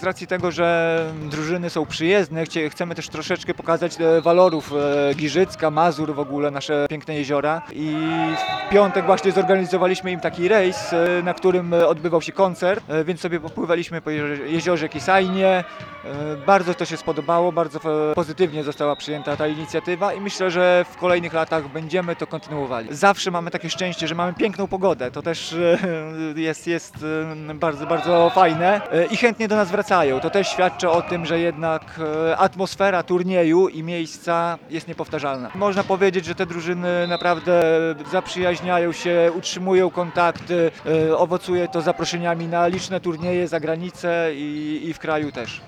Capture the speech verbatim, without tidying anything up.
z racji tego, że drużyny są przyjezdne, chcie- chcemy też troszeczkę pokazać e, walorów e, Giżycka, Mazur, w ogóle nasze piękne jeziora. I w piątek właśnie zorganizowaliśmy im taki rejs, e, na którym e, odbywał się koncert, e, więc sobie popływaliśmy po jeziorze, jeziorze Kisajnie. E, Bardzo to się spodobało, bardzo e, pozytywnie została przyjęta ta inicjatywa i myślę, że w kolejnych latach będziemy to kontynuowali. Zawsze mamy takie szczęście, że mamy piękną pogodę, to też e, jest, jest e, bardzo, bardzo fajne e, i chętnie do nas wracają. To też świadczy o tym, że jednak e, atmosfera turnieju i miejsca jest niepowtarzalna. Można powiedzieć, że te drużyny naprawdę zaprzyjaźniają się, utrzymują kontakty, e, owocuje to zaproszeniami na liczne turnieje za granicę i, i w kraju też.